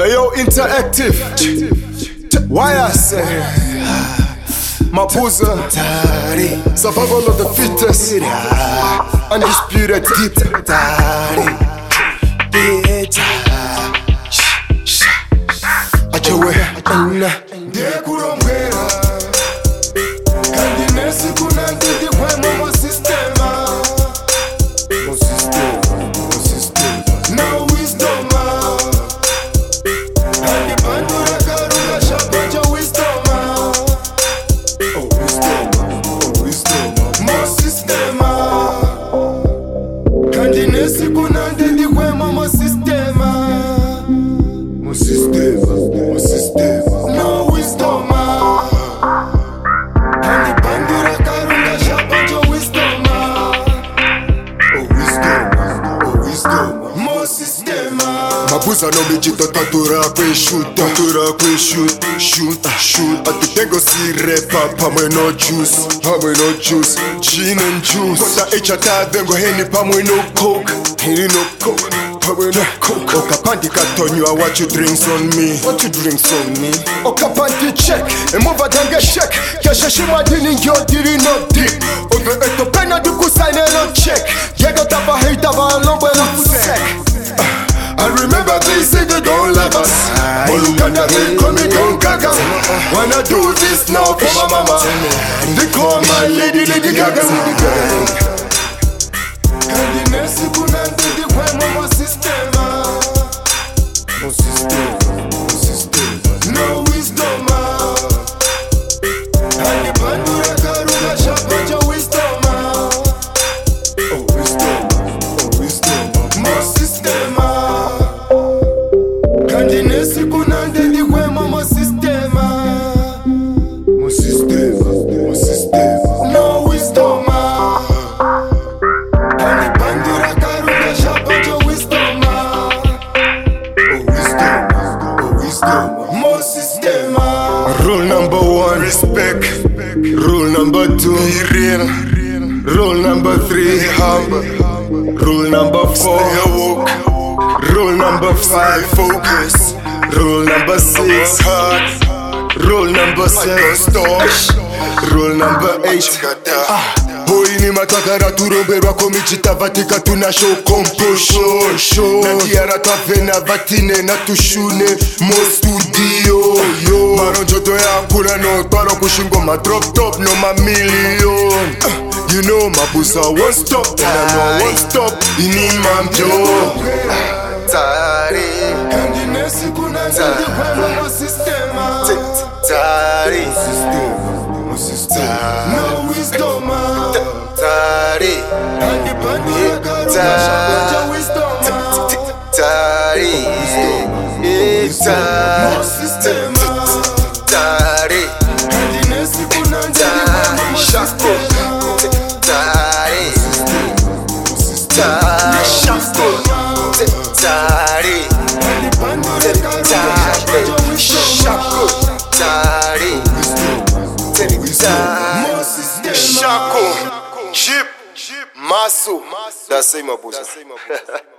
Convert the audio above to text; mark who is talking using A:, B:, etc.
A: Ayo interactive. Why I say Mabuza, survival of the fittest, undisputed deep. Achewe ana
B: Ndekurombwera kandi nesi kuna ndidi kwemo mo sistema no wisdom kandi bandura karunga shabaja wisdom mo sistema kandi nesi kuna ndidi kwemo mo sistema no wisdom kandi bandura karunga shabaja wisdom mo sistema
A: Mabuza no mijito tatura kwe shoot Atitengo si repa pamwe no juice Gin and juice Kota echata dengo heni pamwe no coke pamwe no coke Okapanti katonywa what you drinks on me Okapanti check Emuva denge check Kesheshima dini yo diri no dip Ove eto pena duku sign no check Yego tapa hate ava lombo no sec I remember they say they don't love us but look at that, they call me Don Gaga. Wanna do this now for my mama. They call my Lady Gaga.
B: kandi nesi kuna ndidi kwemo mo sistema no wisdom kandi bandura karunga shabaja wisdom mo sistema kandi nesi kuna ndidi kwemo mo sistema no wisdom kandi bandura karunga shabaja wisdom mo sistema
A: Rule number 1, respect. Rule number 2, be real. Rule number 3, humble. Rule number 4, stay awoke. Rule number 5, focus. Rule number 6, hard. Rule number 7, stop. Rule number 8, Boini matakara turomberwa komichita vatika tuna show composition Natiara tavena vatine na tushune mo studio Maronjoto ya kuna no twaro kushingo ma drop top no ma million You know Mabuza won't stop and I know I won't stop Ini mamjo
C: Tari
B: kandi nesi kuna ndidi kwemo mo sistema
C: Tari
B: no wisdom
C: Tari
B: kandi bandura karunga shabaja wisdom
C: Tari
B: mo sistema
C: Tari
B: kandi nesi kuna ndidi kwemo mo sistema
C: Tari Tari
B: kandi bandura karunga shabaja wisdom mo sistema
A: Shako, Chip, Maso. That's it, Mabuza.